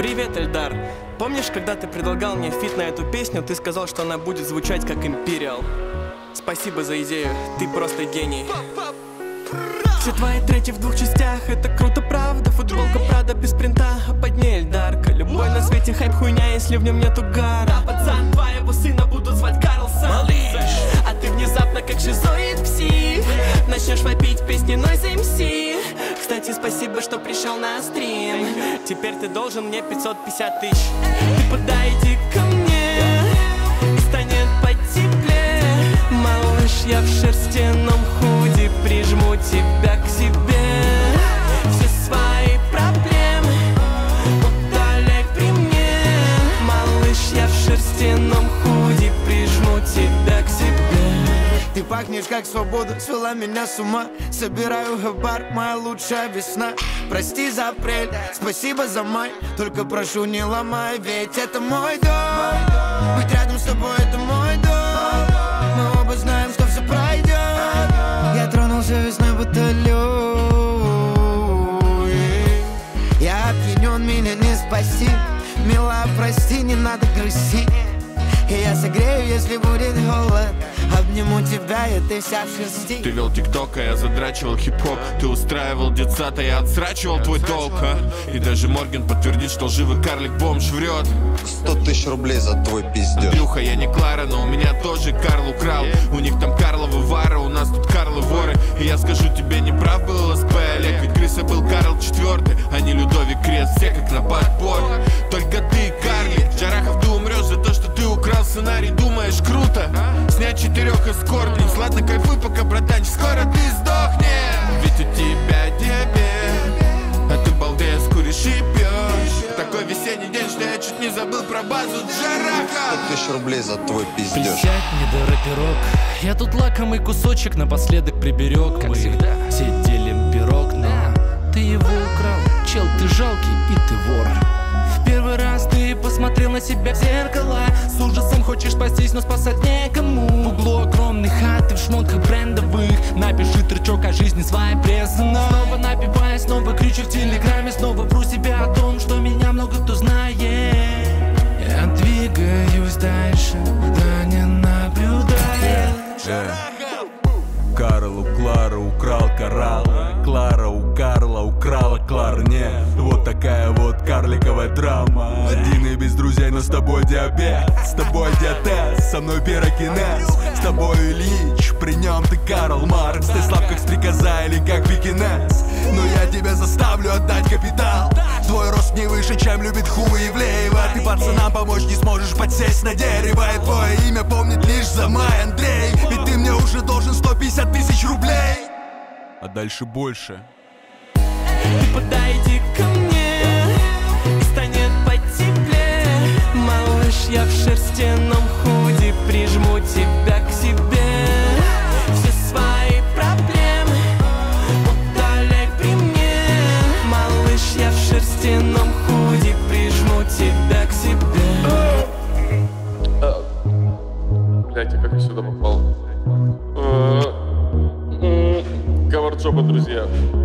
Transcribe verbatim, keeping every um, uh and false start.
Привет, Эльдар. Помнишь, когда ты предлагал мне фит на эту песню, ты сказал, что она будет звучать как Imperial. Спасибо за идею, ты просто гений. Все твои треки в двух частях, это круто, правда. Футболка Прада без принта, а под ней Эльдарка. Любой на свете хайп хуйня, если в нем нету гара. Пацан, твоего сына будут звать Карлсон. Малыш, а ты внезапно как шизоид псих начнешь вопить песни Noise эм си. Кстати, спасибо, что пришел на стрим. Теперь ты должен мне пятьсот пятьдесят тысяч. Ты подойди ко мне, и станет потеплее. Малыш, я в шерстяном худи прижму тебя к себе. Все свои проблемы удаляй при мне. Малыш, я в шерстяном худи прижму тебя к себе. Ты пахнешь как свобода, свела меня с ума. Собираю хабар, моя лучшая весна. Прости за апрель, спасибо за май. Только прошу, не ломай, ведь это мой дом. Быть рядом с тобой, это мой дом. Мы оба знаем, что все пройдет. Я тронулся весной, будто лед. Я опьянен, меня не спасти. Милая, прости, не надо грустить. И я согрею, если будет голод. Обниму тебя, и ты вся в шерсти. Ты вел тикток, а я задрачивал хип-хоп. Ты устраивал детсад, а я отсрачивал твой долг, а? И даже Морген подтвердит, что лживый карлик-бомж врет. Сто тысяч рублей за твой пиздеж. Андрюха, я не Клара, но у меня тоже Карл украл. У них там Карловы вары, у нас тут Карлы воры. И я скажу тебе, не прав был ЛСП Олег. Ведь крыса был Карл четвёртый, а не Людовик Крест. Все как на подбор, только ты карлик. Джарахов, ты умрешь за то, что ты украл сценарий. Думаешь, круто? Снять четырех эскортниц. Ладно, кайфуй пока, братанчик, скоро ты сдохнешь. Ведь у тебя диабет, а ты балдея с куришь и пьешь. Такой весенний день, что я чуть не забыл про базу Джараха. Сто тысяч рублей за твой пиздеж. Присядь, не дорой пирог. Я тут лакомый кусочек напоследок приберег. Как Мы всегда все делим пирог, но ты его украл. Чел, ты жалкий и ты вор. В первый раз ты посмотрел на себя в зеркало. С ужасом хочешь спастись, но спасать некому. В углу огромной хаты в шмотках брендовых. Напиши тречок о жизни своей прессанной. Снова напиваясь, снова кричу в телеграме. Снова вру себя о том, что меня много кто знает. Я двигаюсь дальше, да не наблюдая. э. Карл у Клары украл коралл. Клара у Карла украла кларнет. Вот такая вот карликовая драма. Один и без друзей, но с тобой диабет. С тобой диатез, со мной пирокинез. С тобой Ильич, при нем ты Карл Маркс. Ты слаб как стрекоза или как пекинес. Но я тебя заставлю отдать капитал. Твой рост не выше, чем любит Хуевлеева. Ты пацанам помочь не сможешь подсесть на дерево. И твое имя помнит лишь за май, Андрей. Ведь ты мне уже должен сто пятьдесят тысяч рублей. А дальше больше. Ты подойди ко мне, и станет потеплее. Малыш, я в шерстяном худи прижму тебя к себе. Все свои проблемы удаляй при мне. Малыш, я в шерстяном худи прижму тебя к себе. Блять, а как я сюда попал? Каварджоба, друзья.